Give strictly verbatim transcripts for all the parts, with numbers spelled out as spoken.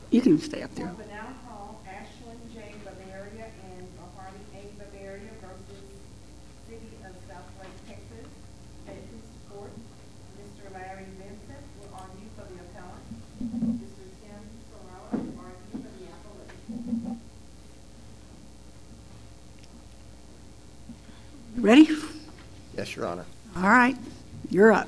You can stay up there. Banana Hall, Ashland J. Bavaria, and Hardy A. Bavaria versus City of Southlake, Texas. At this court, Mister Larry Vincent will argue for the appellant. Mister Tim Ferrara will argue for the appellate. Ready? Yes, Your Honor. All right. You're up.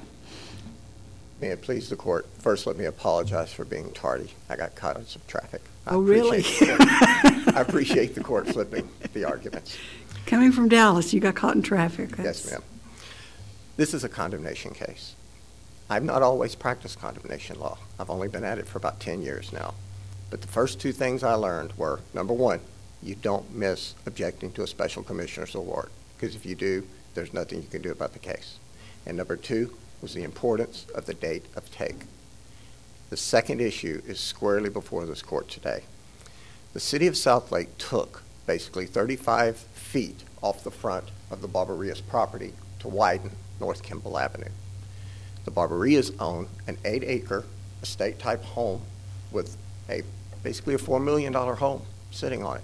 May it please the court, first let me apologize for being tardy. I got caught in some traffic. I Oh, really? appreciate the court- I appreciate the court flipping the arguments. Coming from Dallas, you got caught in traffic. That's... Yes, ma'am. This is a condemnation case. I've not always practiced condemnation law. I've only been at it for about ten years now. But the first two things I learned were, number one, you don't miss objecting to a special commissioner's award, because if you do, there's nothing you can do about the case. And number two was the importance of the date of take. The second issue is squarely before this court today. The City of Southlake took basically thirty-five feet off the front of the Barbarias property to widen North Kimball Avenue. The Barbarias own an eight acre estate type home with a basically a four million dollar home sitting on it.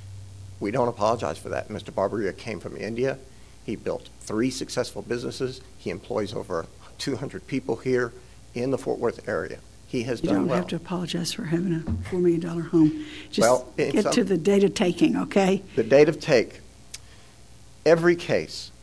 We don't apologize for that. Mister Barbaria came from India. He built three successful businesses. He employs over two hundred people here in the Fort Worth area. He has You done don't well. have to apologize for having a four million dollar home. Just Well, in get some- to the date of taking, okay? The date of take, every case,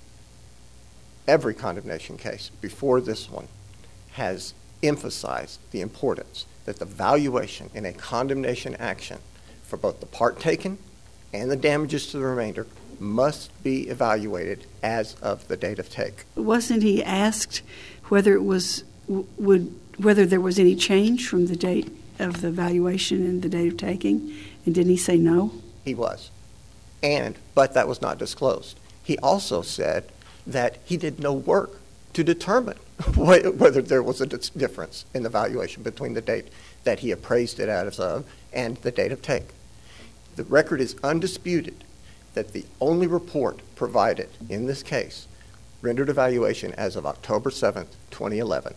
every condemnation case before this one has emphasized the importance that the valuation in a condemnation action for both the part taken and the damages to the remainder must be evaluated as of the date of take. Wasn't he asked whether it was w- would whether there was any change from the date of the valuation and the date of taking, and didn't he say no? He was. And, but that was not disclosed. He also said that he did no work to determine whether there was a difference in the valuation between the date that he appraised it as of and the date of take. The record is undisputed that the only report provided in this case rendered a valuation as of October seventh, twenty eleven.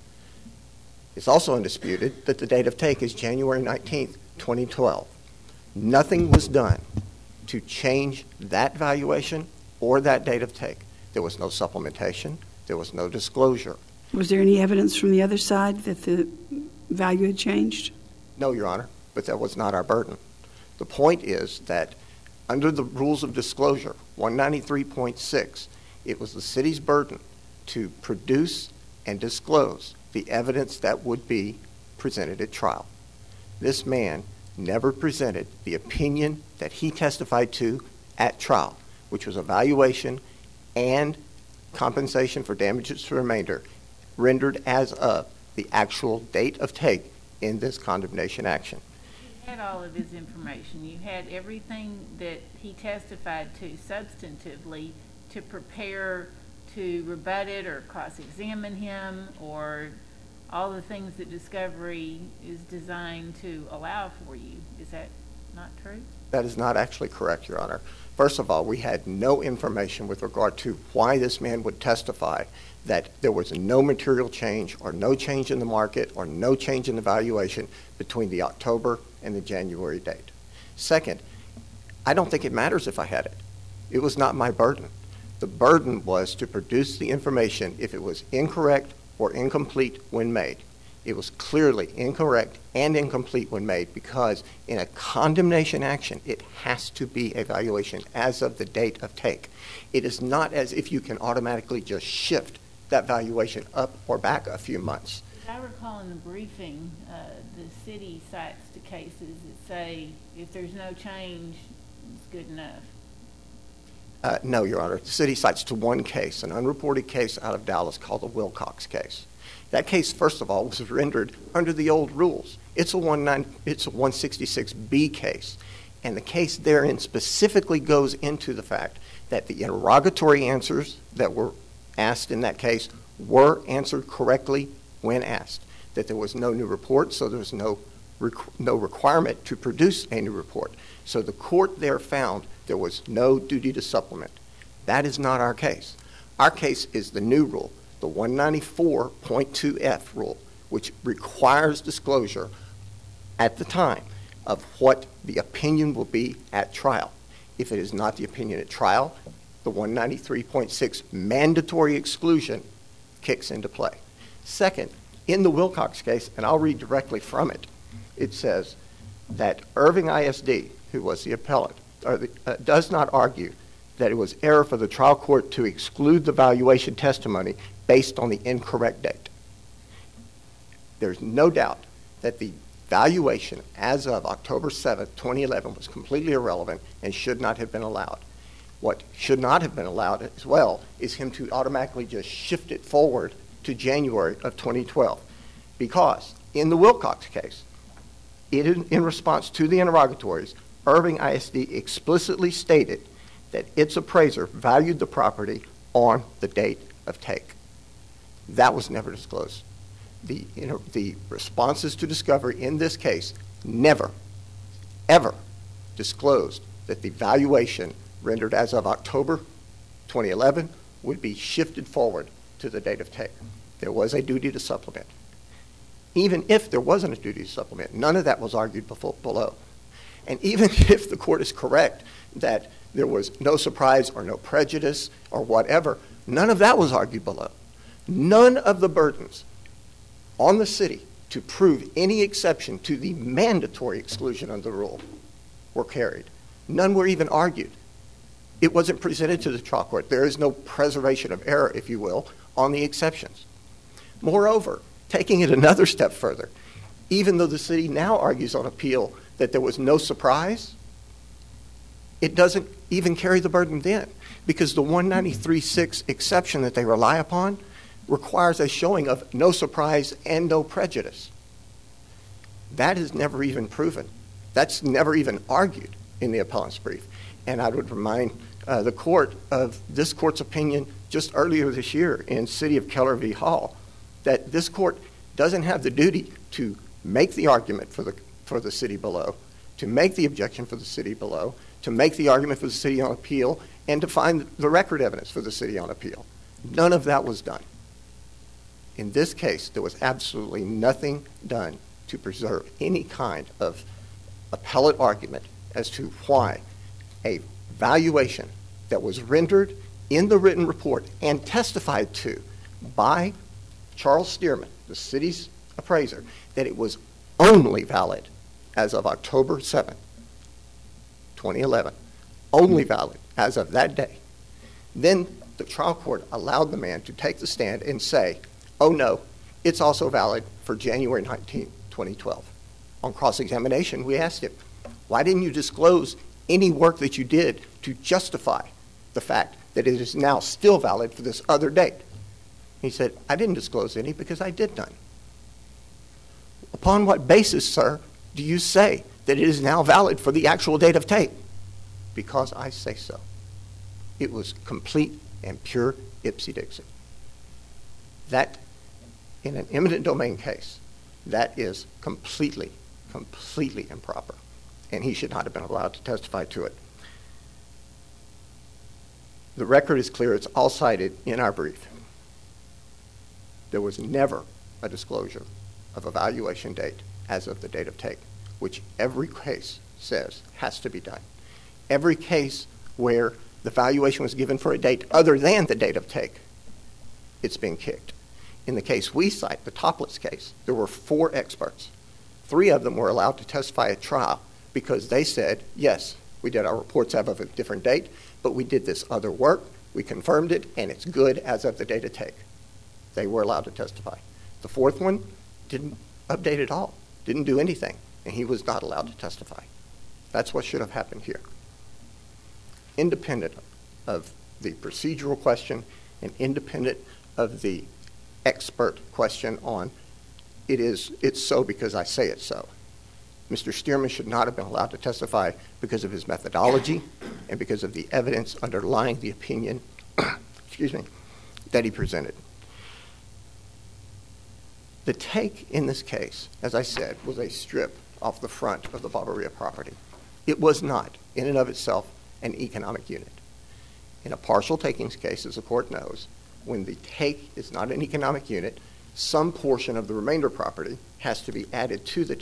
It's also undisputed that the date of take is January nineteenth, twenty twelve. Nothing was done to change that valuation or that date of take. There was no supplementation. There was no disclosure. Was there any evidence from the other side that the value had changed? No, Your Honor, but that was not our burden. The point is that under the rules of disclosure, one ninety-three point six, it was the city's burden to produce and disclose the evidence that would be presented at trial. This man never presented the opinion that he testified to at trial, which was a valuation and compensation for damages to remainder rendered as of the actual date of take in this condemnation action. You had all of his information. You had everything that he testified to substantively to prepare to rebut it or cross-examine him, or all the things that discovery is designed to allow for you. Is that not true? That is not actually correct, Your Honor. First of all, we had no information with regard to why this man would testify that there was no material change or no change in the market or no change in the valuation between the October and the January date. Second, I don't think it matters if I had it. It was not my burden. The burden was to produce the information if it was incorrect or incomplete when made. It was clearly incorrect and incomplete when made because in a condemnation action, it has to be a valuation as of the date of take. It is not as if you can automatically just shift that valuation up or back a few months. As I recall in the briefing, uh, the city cites the cases that say if there's no change, it's good enough. Uh, no, Your Honor. The city cites to one case, an unreported case out of Dallas called the Wilcox case. That case, first of all, was rendered under the old rules. It's a one sixty-six B case, and the case therein specifically goes into the fact that the interrogatory answers that were asked in that case were answered correctly when asked, that there was no new report, so there was no, requ- no requirement to produce a new report. So the court there found there was no duty to supplement. That is not our case. Our case is the new rule, the one ninety-four point two F rule, which requires disclosure at the time of what the opinion will be at trial. If it is not the opinion at trial, the one ninety-three point six mandatory exclusion kicks into play. Second, in the Wilcox case, and I'll read directly from it, it says that Irving I S D, who was the appellant, or the, uh, does not argue that it was error for the trial court to exclude the valuation testimony based on the incorrect date. There's no doubt that the valuation as of October seventh, twenty eleven was completely irrelevant and should not have been allowed. What should not have been allowed as well is him to automatically just shift it forward to January of twenty twelve. Because in the Wilcox case, it, in response to the interrogatories, Irving I S D explicitly stated that its appraiser valued the property on the date of take. That was never disclosed. The, you know, the responses to discovery in this case never, ever disclosed that the valuation rendered as of October twenty eleven would be shifted forward to the date of take. There was a duty to supplement. Even if there wasn't a duty to supplement, none of that was argued before, below. And even if the court is correct that there was no surprise or no prejudice or whatever, none of that was argued below. None of the burdens on the city to prove any exception to the mandatory exclusion of the rule were carried. None were even argued. It wasn't presented to the trial court. There is no preservation of error, if you will, on the exceptions. Moreover, taking it another step further, even though the city now argues on appeal that there was no surprise, it doesn't even carry the burden then, because the one ninety-three point six exception that they rely upon requires a showing of no surprise and no prejudice. That is never even proven. That's never even argued in the appellant's brief. And I would remind uh, the court of this court's opinion just earlier this year in City of Keller v. Hall, that this court doesn't have the duty to make the argument for the, for the city below, to make the objection for the city below, to make the argument for the city on appeal, and to find the record evidence for the city on appeal. None of that was done. In this case, there was absolutely nothing done to preserve any kind of appellate argument as to why a valuation that was rendered in the written report and testified to by Charles Stearman, the city's appraiser, that it was only valid as of October seventh, twenty eleven, only valid as of that day. Then the trial court allowed the man to take the stand and say, oh no, it's also valid for January nineteenth, twenty twelve. On cross-examination, we asked him, why didn't you disclose any work that you did to justify the fact that it is now still valid for this other date? He said, I didn't disclose any because I did none. Upon what basis, sir, do you say that it is now valid for the actual date of take? Because I say so. It was complete and pure ipsy-dixy. That, in an eminent domain case, that is completely, completely improper, and he should not have been allowed to testify to it. The record is clear. It's all cited in our brief. There was never a disclosure of a valuation date as of the date of take, which every case says has to be done. Every case where the valuation was given for a date other than the date of take, it's been kicked. In the case we cite, the Topless case, there were four experts. Three of them were allowed to testify at trial because they said, yes, we did our reports as of a different date, but we did this other work, we confirmed it, and it's good as of the date of take. They were allowed to testify. The fourth one didn't update at all, didn't do anything, and he was not allowed to testify. That's what should have happened here. Independent of the procedural question and independent of the expert question on it is, it's so because I say it's so. Mister Stearman should not have been allowed to testify because of his methodology and because of the evidence underlying the opinion, excuse me, that he presented. The take in this case, as I said, was a strip off the front of the Barberia property. It was not, in and of itself, an economic unit. In a partial takings case, as the court knows, when the take is not an economic unit, some portion of the remainder property has to be added to the take to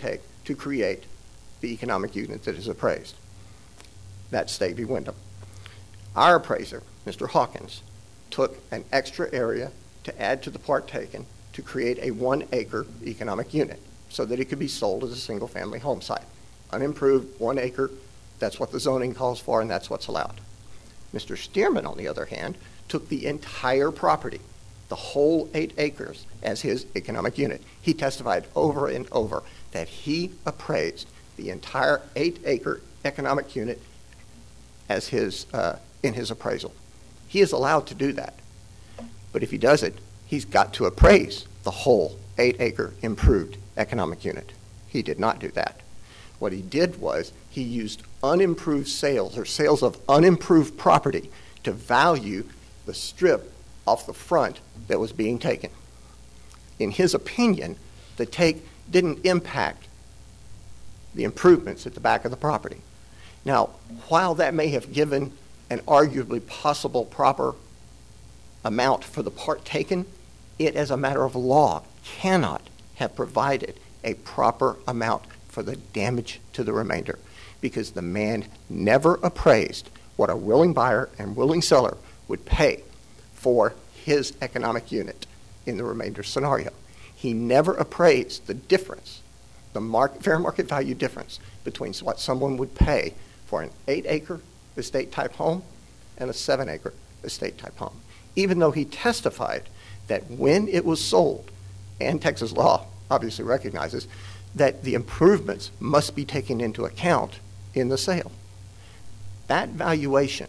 to create the economic unit that is appraised. That's State v. Wyndham. Our appraiser, Mister Hawkins, took an extra area to add to the part taken to create a one acre economic unit so that it could be sold as a single family home site. Unimproved, one acre, that's what the zoning calls for and that's what's allowed. Mister Stearman, on the other hand, took the entire property, the whole eight acres, as his economic unit. He testified over and over that he appraised the entire eight acre economic unit as his, uh, in his appraisal. He is allowed to do that. But if he does it, he's got to appraise the whole eight acre improved economic unit. He did not do that. What he did was he used unimproved sales or sales of unimproved property to value the strip off the front that was being taken. In his opinion, the take didn't impact the improvements at the back of the property. Now, while that may have given an arguably possible proper amount for the part taken, it as a matter of law cannot have provided a proper amount for the damage to the remainder because the man never appraised what a willing buyer and willing seller would pay for his economic unit in the remainder scenario. He never appraised the difference, the market, fair market value difference between what someone would pay for an eight acre estate type home and a seven acre estate type home. Even though he testified that when it was sold, and Texas law obviously recognizes that the improvements must be taken into account in the sale. That valuation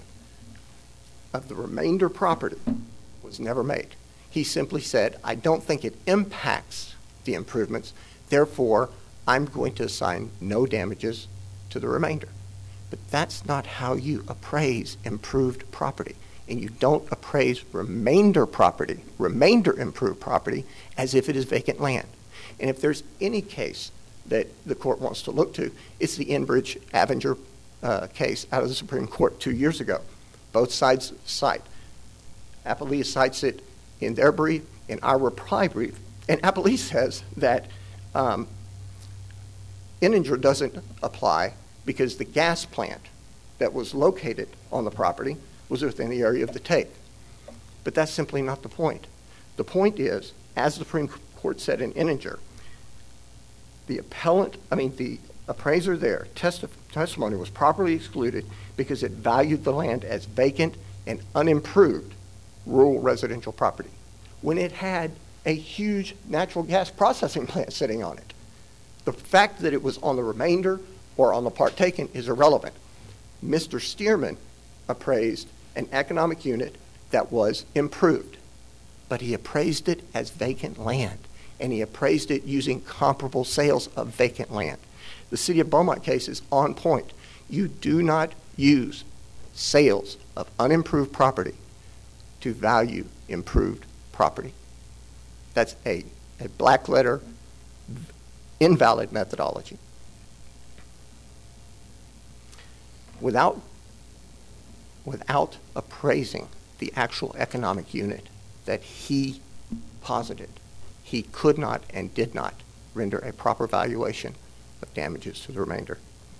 of the remainder property was never made. He simply said, I don't think it impacts the improvements, therefore I'm going to assign no damages to the remainder. But that's not how you appraise improved property. And you don't appraise remainder property, remainder improved property, as if it is vacant land. And if there's any case that the court wants to look to, it's the Enbridge Avenger uh, case out of the Supreme Court two years ago. Both sides cite. Appellee cites it in their brief, in our reply brief, and Appellee says that um, Enninger doesn't apply because the gas plant that was located on the property was within the area of the take. But that's simply not the point. The point is, as the Supreme Court said in Enninger, the appellant, I mean, the appraiser there, testi- testimony was properly excluded because it valued the land as vacant and unimproved rural residential property when it had a huge natural gas processing plant sitting on it. The fact that it was on the remainder or on the part taken is irrelevant. Mister Stearman appraised an economic unit that was improved, but he appraised it as vacant land, and he appraised it using comparable sales of vacant land. The City of Beaumont case is on point. You do not use sales of unimproved property to value improved property. That's a, a black letter, invalid methodology. Without, without appraising the actual economic unit that he posited, he could not and did not render a proper valuation of damages to the remainder.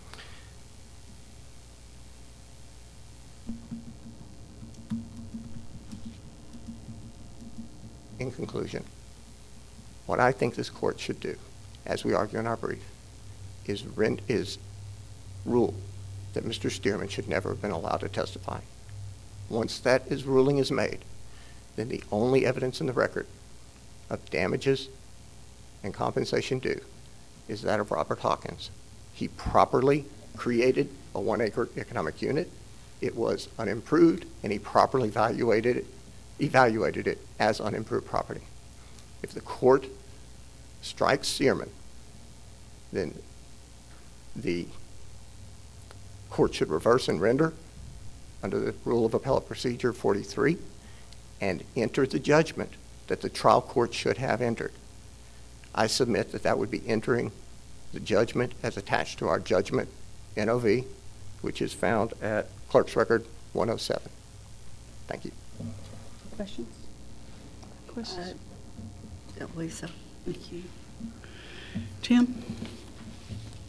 In conclusion, what I think this court should do, as we argue in our brief, is, rent, is rule that Mister Stearman should never have been allowed to testify. Once that is, ruling is made, then the only evidence in the record of damages and compensation due is that of Robert Hawkins. He properly created a one-acre economic unit. It was unimproved, and he properly evaluated it, evaluated it as unimproved property. If the court strikes Stearman, then the court should reverse and render under the rule of appellate procedure forty-three and enter the judgment that the trial court should have entered. I submit that that would be entering the judgment as attached to our judgment N O V, which is found at Clerk's Record one oh seven. Thank you. Questions? Questions? I don't believe so. Thank you. Tim?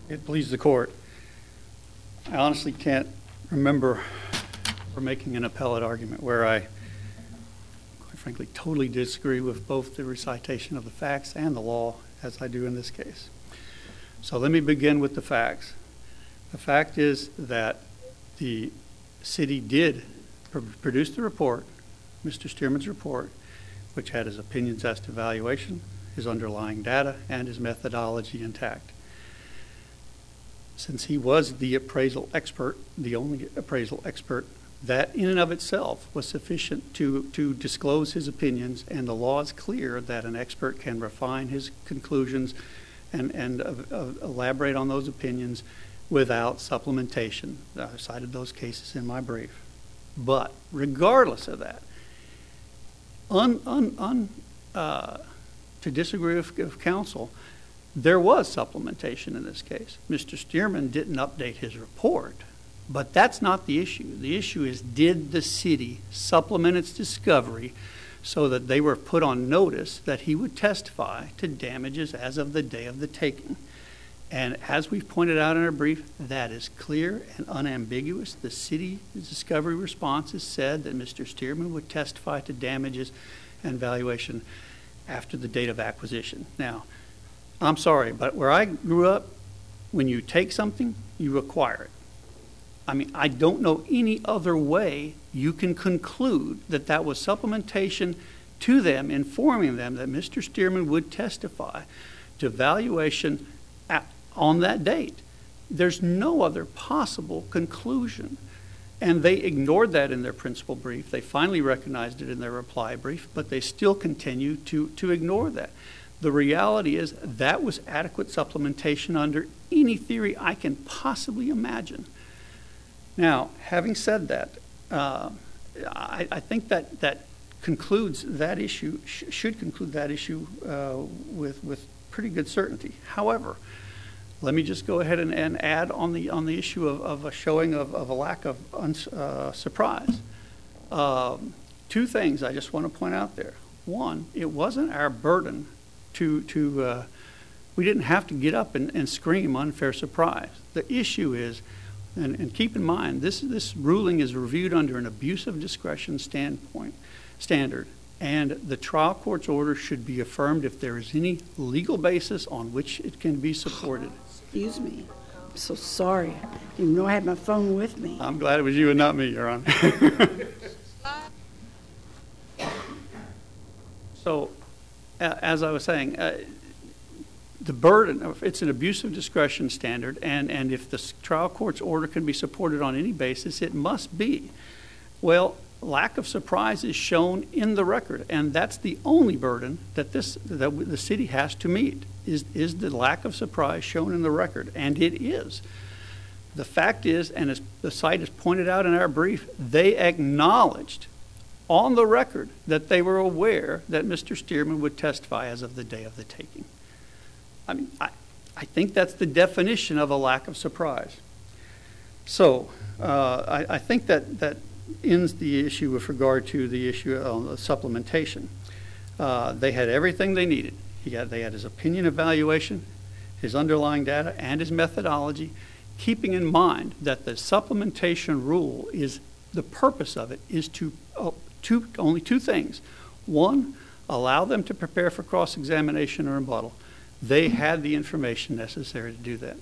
It pleases the court. I honestly can't remember for making an appellate argument where I, quite frankly, totally disagree with both the recitation of the facts and the law as I do in this case. So let me begin with the facts. The fact is that the city did pr- produce the report, Mister Stearman's report, which had his opinions as to valuation, his underlying data, and his methodology intact. Since he was the appraisal expert, the only appraisal expert, that in and of itself was sufficient to, to disclose his opinions, and the law is clear that an expert can refine his conclusions and, and uh, uh, elaborate on those opinions without supplementation. I cited those cases in my brief. But regardless of that, un, un, un, uh, to disagree with, with counsel, there was supplementation in this case. Mister Stearman didn't update his report, but that's not the issue. The issue is, did the city supplement its discovery so that they were put on notice that he would testify to damages as of the day of the taking? And as we've pointed out in our brief, that is clear and unambiguous. The city's discovery response has said that Mister Stearman would testify to damages and valuation after the date of acquisition. Now, I'm sorry, but where I grew up, when you take something, you acquire it. I mean, I don't know any other way you can conclude that that was supplementation to them, informing them that Mister Stearman would testify to valuation at, on that date. There's no other possible conclusion. And they ignored that in their principal brief. They finally recognized it in their reply brief, but they still continue to, to ignore that. The reality is that was adequate supplementation under any theory I can possibly imagine. Now, having said that, uh, I, I think that that concludes that issue, sh- should conclude that issue uh, with with pretty good certainty. However, let me just go ahead and, and add on the on the issue of, of a showing of, of a lack of uns, uh, surprise. Um, two things I just want to point out there. One, it wasn't our burden to to uh, we didn't have to get up and, and scream unfair surprise. The issue is, and, and keep in mind, this this ruling is reviewed under an abuse of discretion standpoint standard, and the trial court's order should be affirmed if there is any legal basis on which it can be supported. Excuse me. I'm so sorry. I didn't even know I had my phone with me. I'm glad it was you and not me, Your Honor. So, uh, as I was saying, uh, the burden, it's an abuse of discretion standard, and, and if the trial court's order can be supported on any basis, it must be. Well, lack of surprise is shown in the record, and that's the only burden that this that the city has to meet, is, is the lack of surprise shown in the record, and it is. The fact is, and as the site has pointed out in our brief, they acknowledged on the record that they were aware that Mister Stearman would testify as of the day of the taking. I mean, I, I think that's the definition of a lack of surprise. So uh, I, I think that, that ends the issue with regard to the issue of uh, supplementation. Uh, they had everything they needed. He had, they had his opinion evaluation, his underlying data, and his methodology, keeping in mind that the supplementation rule is, the purpose of it is to, uh, two, only two things. One, allow them to prepare for cross-examination or rebuttal. They had the information necessary to do that.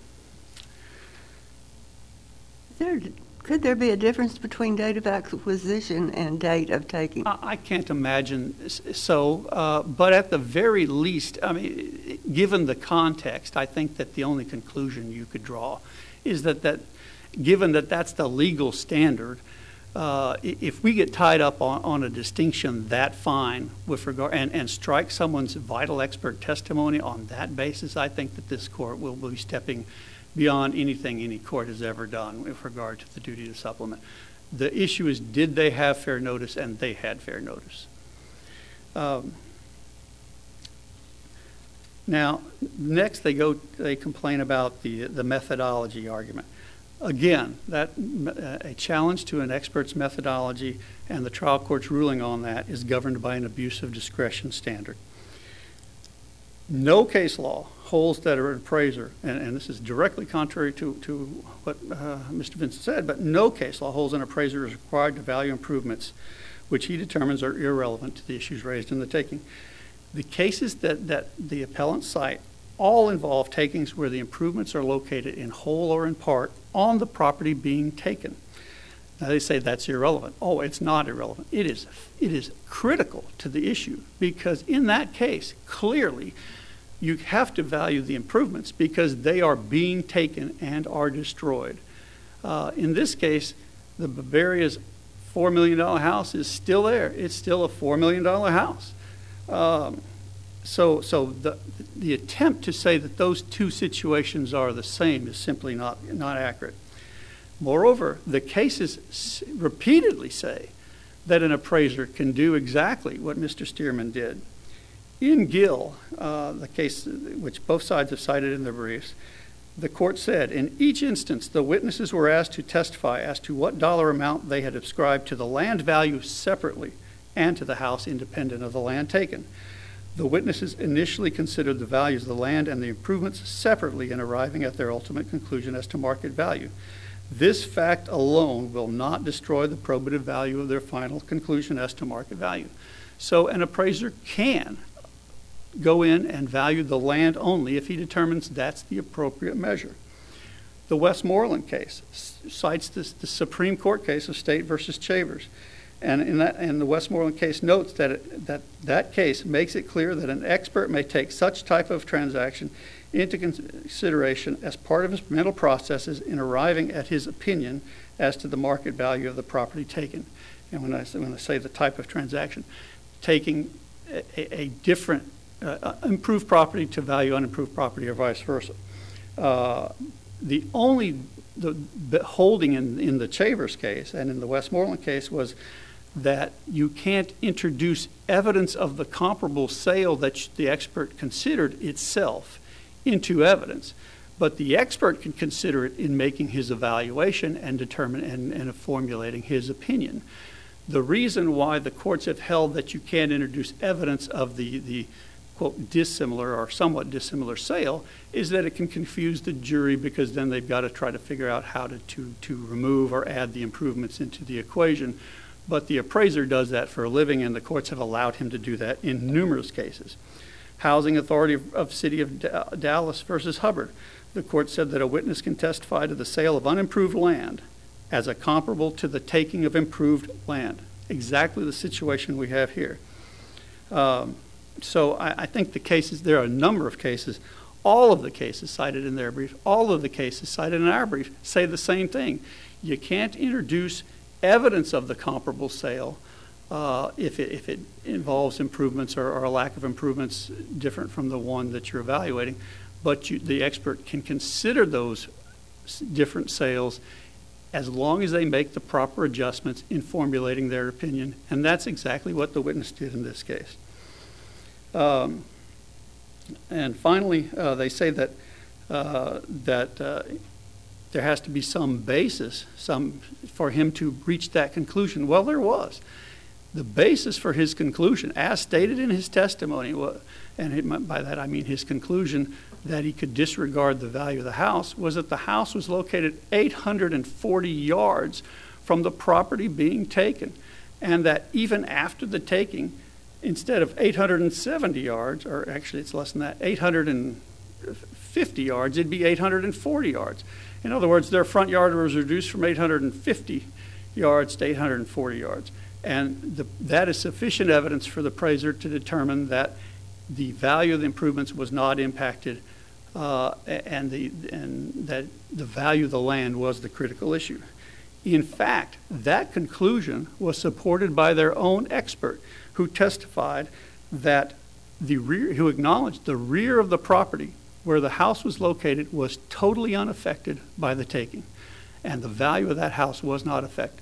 There, could there be a difference between date of acquisition and date of taking? I, I can't imagine so, uh, but at the very least, I mean, given the context, I think that the only conclusion you could draw is that, that given that that's the legal standard, Uh, if we get tied up on, on a distinction that fine with regard and, and strike someone's vital expert testimony on that basis, I think that this court will be stepping beyond anything any court has ever done with regard to the duty to supplement. The issue is, did they have fair notice? And they had fair notice. Um, now, next they go, they complain about the the methodology argument. Again, that uh, a challenge to an expert's methodology, and the trial court's ruling on that is governed by an abuse of discretion standard. No case law holds that an appraiser, and, and this is directly contrary to, to what uh, Mister Vincent said, but no case law holds an appraiser is required to value improvements which he determines are irrelevant to the issues raised in the taking. The cases that, that the appellants cite all involve takings where the improvements are located in whole or in part on the property being taken. Now they say that's irrelevant. Oh, it's not irrelevant. It is, it is critical to the issue, because in that case, clearly, you have to value the improvements because they are being taken and are destroyed. Uh, in this case, the Bavaria's four million dollar house is still there. It's still a four million dollar house. Um, so so the, the attempt to say that those two situations are the same is simply not, not accurate. Moreover, the cases repeatedly say that an appraiser can do exactly what Mister Stearman did. In Gill, uh, the case which both sides have cited in their briefs, the court said, in each instance, the witnesses were asked to testify as to what dollar amount they had ascribed to the land value separately and to the house independent of the land taken. The witnesses initially considered the values of the land and the improvements separately in arriving at their ultimate conclusion as to market value. This fact alone will not destroy the probative value of their final conclusion as to market value. So an appraiser can go in and value the land only if he determines that's the appropriate measure. The Westmoreland case cites this, the Supreme Court case of State versus Chavers. And in that, and the Westmoreland case notes that, it, that that case makes it clear that an expert may take such type of transaction into consideration as part of his mental processes in arriving at his opinion as to the market value of the property taken. And when I say, when I say the type of transaction, taking a, a different uh, improved property to value unimproved property or vice versa. Uh, the only the, the holding in, in the Chavers case and in the Westmoreland case was that you can't introduce evidence of the comparable sale that the expert considered itself into evidence, but the expert can consider it in making his evaluation and determine and, and formulating his opinion. The reason why the courts have held that you can't introduce evidence of the, the quote, dissimilar or somewhat dissimilar sale is that it can confuse the jury, because then they've got to try to figure out how to, to, to remove or add the improvements into the equation. But the appraiser does that for a living, and the courts have allowed him to do that in numerous cases. Housing Authority of, of City of D- Dallas versus Hubbard. The court said that a witness can testify to the sale of unimproved land as a comparable to the taking of improved land. Exactly the situation we have here. Um, so I, I think the cases, there are a number of cases, all of the cases cited in their brief, all of the cases cited in our brief say the same thing. You can't introduce evidence of the comparable sale uh, if, it, if it involves improvements or, or a lack of improvements different from the one that you're evaluating. But you, the expert can consider those different sales as long as they make the proper adjustments in formulating their opinion. And that's exactly what the witness did in this case. Um, and finally, uh, they say that, uh, that uh, there has to be some basis some, for him to reach that conclusion. Well, there was. The basis for his conclusion, as stated in his testimony, and it, by that I mean his conclusion that he could disregard the value of the house, was that the house was located eight hundred forty yards from the property being taken, and that even after the taking, instead of eight hundred seventy yards, or actually it's less than that, eight hundred fifty yards, it'd be eight hundred forty yards. In other words, their front yard was reduced from eight hundred fifty yards to eight hundred forty yards. And the, that is sufficient evidence for the appraiser to determine that the value of the improvements was not impacted uh, and, the, and that the value of the land was the critical issue. In fact, that conclusion was supported by their own expert, who testified that the rear, who acknowledged the rear of the property where the house was located was totally unaffected by the taking, and the value of that house was not affected.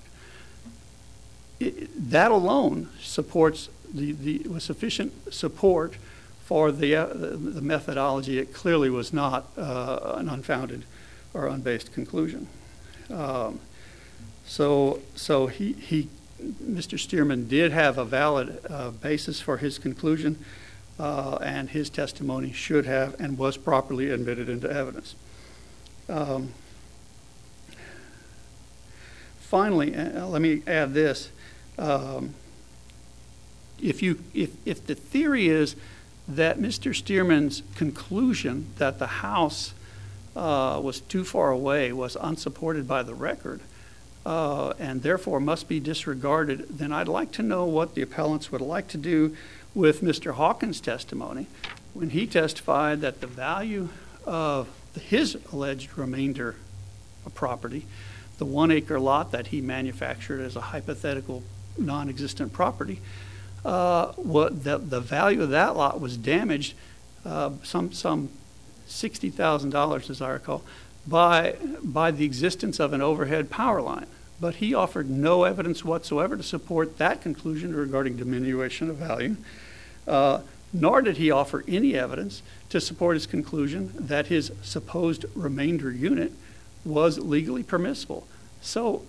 It, that alone supports the, the was sufficient support for the, uh, the the methodology. It clearly was not uh, an unfounded or unbased conclusion. Um, so so he he Mister Stearman did have a valid uh, basis for his conclusion. uh, and his testimony should have and was properly admitted into evidence. Um, finally, uh, let me add this. Um, if, you, if, if the theory is that Mister Stearman's conclusion that the house uh, was too far away was unsupported by the record, uh, and therefore must be disregarded, then I'd like to know what the appellants would like to do with Mister Hawkins' testimony when he testified that the value of his alleged remainder of property, the one acre lot that he manufactured as a hypothetical non-existent property, uh, what the, the value of that lot was damaged uh, some some sixty thousand dollars, as I recall, by by the existence of an overhead power line. But he offered no evidence whatsoever to support that conclusion regarding diminution of value, uh, nor did he offer any evidence to support his conclusion that his supposed remainder unit was legally permissible. So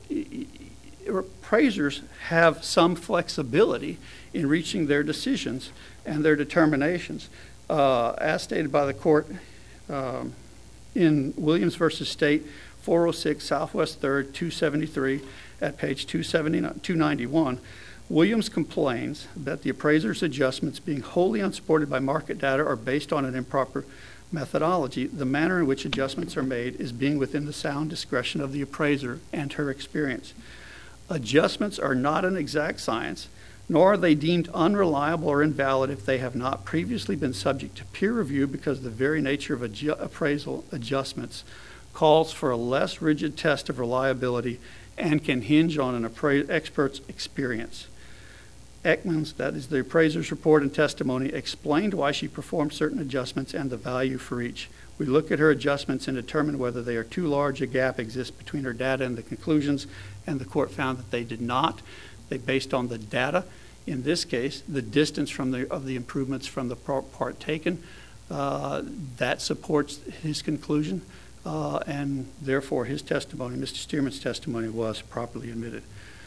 appraisers have some flexibility in reaching their decisions and their determinations. Uh, as stated by the court um, in Williams versus State, four oh six Southwest third, two seventy-three, at page two ninety-one, Williams complains that the appraiser's adjustments, being wholly unsupported by market data, are based on an improper methodology. The manner in which adjustments are made is being within the sound discretion of the appraiser and her experience. Adjustments are not an exact science, nor are they deemed unreliable or invalid if they have not previously been subject to peer review, because the very nature of adju- appraisal adjustments calls for a less rigid test of reliability and can hinge on an appra- expert's experience. Ekman's, that is the appraiser's report and testimony, explained why she performed certain adjustments and the value for each. We look at her adjustments and determine whether they are too large a gap exists between her data and the conclusions, and the court found that they did not. They based on the data. In this case, the distance from the of the improvements from the part taken, uh, that supports his conclusion, uh, and therefore his testimony, Mister Stearman's testimony, was properly admitted.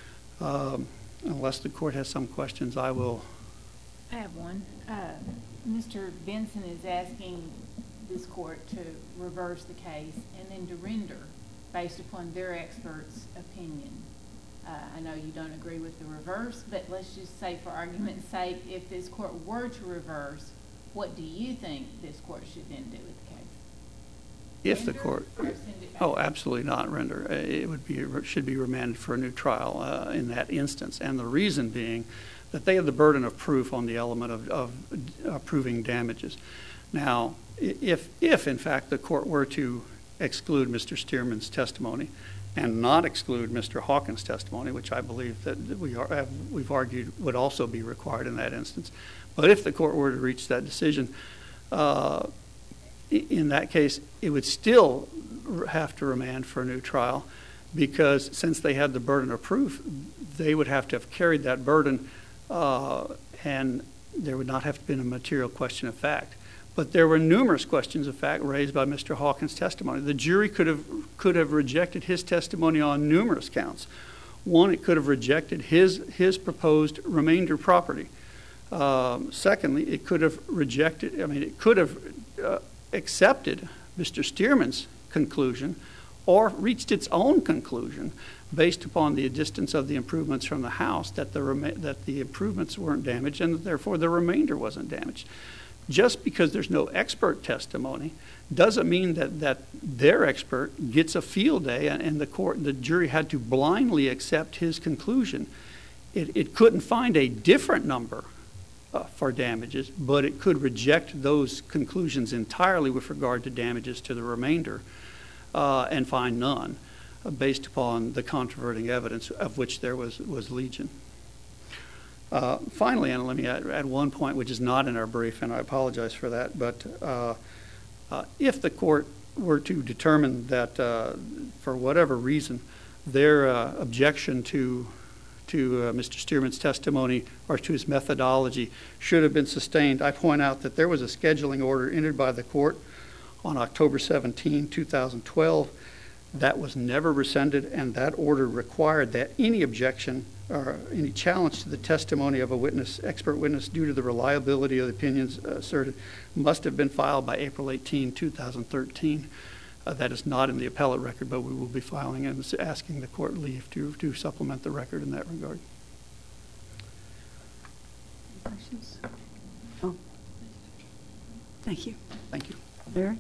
Um, unless the court has some questions, I will. I have one. Uh, Mister Benson is asking this court to reverse the case and then to render based upon their expert's opinion. Uh, I know you don't agree with the reverse, but let's just say for argument's sake, if this court were to reverse, what do you think this court should then do with the case? If Render the court, or send it back? oh, absolutely not render. Uh, It would be, it should be remanded for a new trial uh, in that instance. And the reason being that they have the burden of proof on the element of, of uh, proving damages. Now, if, if in fact the court were to exclude Mister Stearman's testimony and not exclude Mister Hawkins' testimony, which I believe that we are, have, we've argued would also be required in that instance. But if the court were to reach that decision, uh, in that case, it would still have to remand for a new trial, because since they had the burden of proof, they would have to have carried that burden, uh, and there would not have been a material question of fact. But there were numerous questions of fact raised by Mister Hawkins' testimony. The jury could have could have rejected his testimony on numerous counts. One, it could have rejected his his proposed remainder property. Um, secondly, it could have rejected. I mean, it could have uh, accepted Mister Stearman's conclusion, or reached its own conclusion based upon the distance of the improvements from the house, that the rema- that the improvements weren't damaged, and that therefore the remainder wasn't damaged. Just because there's no expert testimony doesn't mean that, that their expert gets a field day and, and the court, the jury had to blindly accept his conclusion. It, it couldn't find a different number uh, for damages, but it could reject those conclusions entirely with regard to damages to the remainder uh, and find none uh, based upon the controverting evidence, of which there was, was legion. Uh, finally, and let me add, add one point which is not in our brief, and I apologize for that, but uh, uh, if the court were to determine that uh, for whatever reason their uh, objection to to uh, Mister Stearman's testimony or to his methodology should have been sustained, I point out that there was a scheduling order entered by the court on October seventeenth, two thousand twelve. That was never rescinded, and that order required that any objection or any challenge to the testimony of a witness, expert witness, due to the reliability of the opinions asserted must have been filed by April eighteenth, two thousand thirteen. Uh, that is not in the appellate record, but we will be filing and asking the court leave to, to supplement the record in that regard. Questions? Oh. Thank you. Thank you. Larry?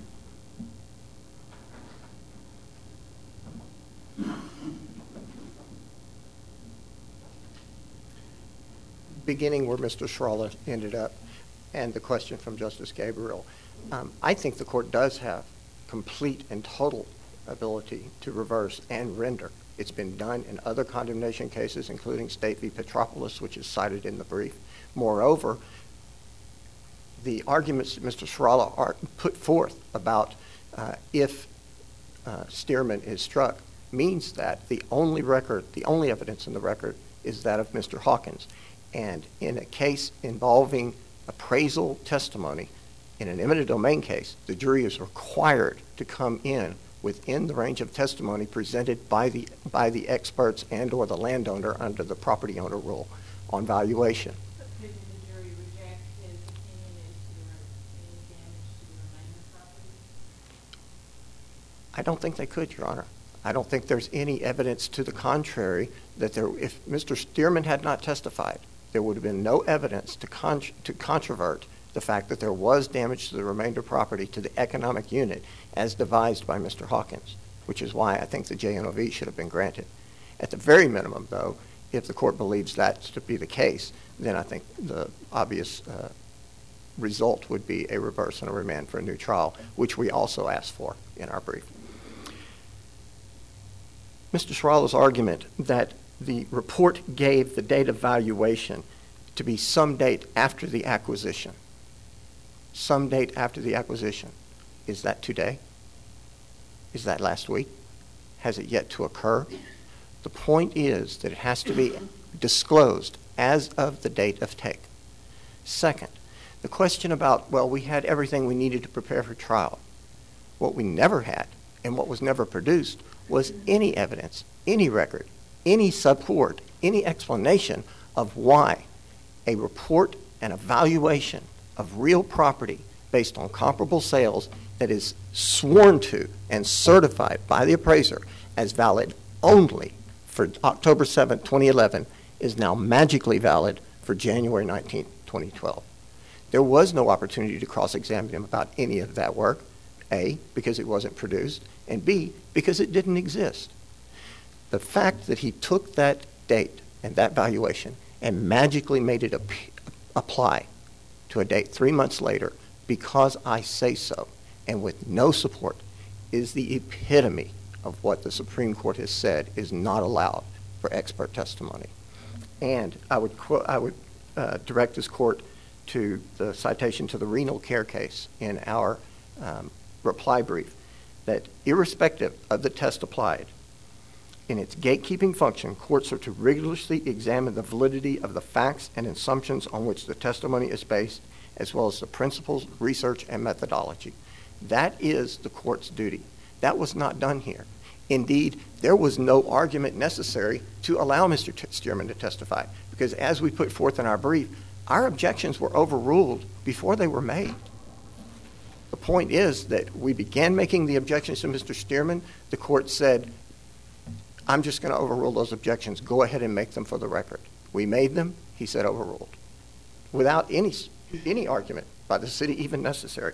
Beginning where Mister Schroller ended up, and the question from Justice Gabriel, um, I think the court does have complete and total ability to reverse and render. It's been done in other condemnation cases, including State v. Petropolis, which is cited in the brief. Moreover, the arguments that Mister Schroller are put forth about uh, if uh, Stearman is struck means that the only record, the only evidence in the record is that of Mister Hawkins. And in a case involving appraisal testimony, in an eminent domain case, the jury is required to come in within the range of testimony presented by the by the experts and or the landowner under the property owner rule on valuation. But couldn't the jury reject his opinion as to any damage to the remainder property? I don't think they could, Your Honor. I don't think there's any evidence to the contrary that there, if Mister Stearman had not testified, there would have been no evidence to con to controvert the fact that there was damage to the remainder property to the economic unit as devised by Mister Hawkins, which is why I think the J N O V should have been granted. At the very minimum, though, if the court believes that to be the case, then I think the obvious uh, result would be a reverse and a remand for a new trial, which we also asked for in our brief. Mister Schroller's argument that the report gave the date of valuation to be some date after the acquisition. Some date after the acquisition. Is that today? Is that last week? Has it yet to occur? The point is that it has to be disclosed as of the date of take. Second, the question about, well, we had everything we needed to prepare for trial. What we never had and what was never produced was any evidence, any record, any support, any explanation of why a report and a valuation of real property based on comparable sales that is sworn to and certified by the appraiser as valid only for October seventh, twenty eleven is now magically valid for January nineteenth, twenty twelve. There was no opportunity to cross-examine him about any of that work, A, because it wasn't produced, and B, because it didn't exist. The fact that he took that date and that valuation and magically made it ap apply to a date three months later because I say so and with no support is the epitome of what the Supreme Court has said is not allowed for expert testimony. And I would, quote, I would uh, direct this court to the citation to the renal care case in our um, reply brief that irrespective of the test applied, in its gatekeeping function, courts are to rigorously examine the validity of the facts and assumptions on which the testimony is based, as well as the principles, research, and methodology. That is the court's duty. That was not done here. Indeed, there was no argument necessary to allow Mister Stearman to testify, because as we put forth in our brief, our objections were overruled before they were made. The point is that we began making the objections to Mister Stearman. The court said, I'm just going to overrule those objections. Go ahead and make them for the record. We made them. He said overruled, without any, any argument by the city even necessary.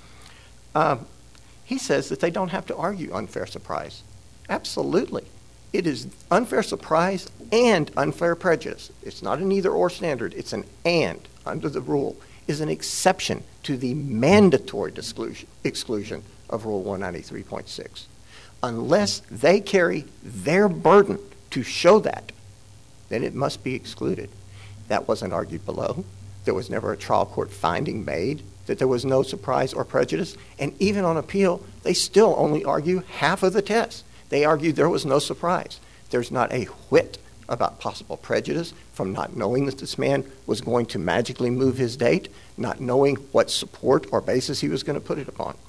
Um, he says that they don't have to argue unfair surprise. Absolutely. It is unfair surprise and unfair prejudice. It's not an either or standard. It's an and under the rule is an exception to the mandatory exclusion, exclusion of Rule one ninety-three point six. Unless they carry their burden to show that, then it must be excluded. That wasn't argued below. There was never a trial court finding made that there was no surprise or prejudice. And even on appeal, they still only argue half of the test. They argued there was no surprise. There's not a whit about possible prejudice from not knowing that this man was going to magically move his date, not knowing what support or basis he was going to put it upon.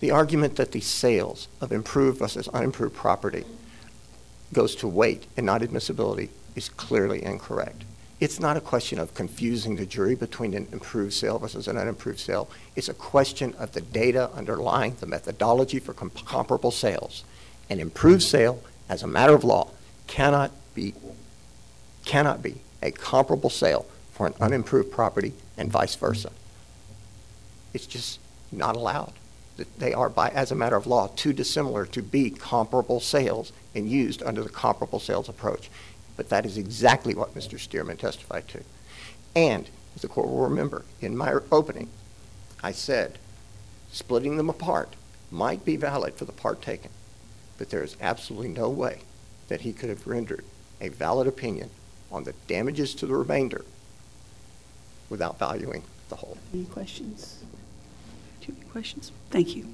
The argument that the sales of improved versus unimproved property goes to weight and not admissibility is clearly incorrect. It's not a question of confusing the jury between an improved sale versus an unimproved sale. It's a question of the data underlying the methodology for com- comparable sales. An improved sale, as a matter of law, cannot be cannot be a comparable sale for an unimproved property and vice versa. It's just not allowed. They are, by as a matter of law, too dissimilar to be comparable sales and used under the comparable sales approach. But that is exactly what Mister Stearman testified to. And, as the court will remember, in my opening, I said splitting them apart might be valid for the part taken, but there is absolutely no way that he could have rendered a valid opinion on the damages to the remainder without valuing the whole. Any questions? Do you have any questions? Thank you.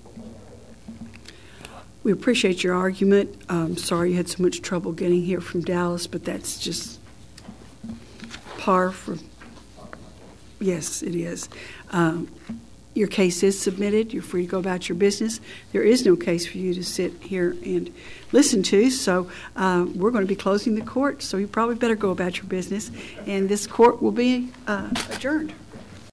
We appreciate your argument. Um, sorry you had so much trouble getting here from Dallas, but that's just par for, yes, it is. Um, your case is submitted. You're free to go about your business. There is no case for you to sit here and listen to, so uh, we're going to be closing the court, so you probably better go about your business, and this court will be uh, adjourned.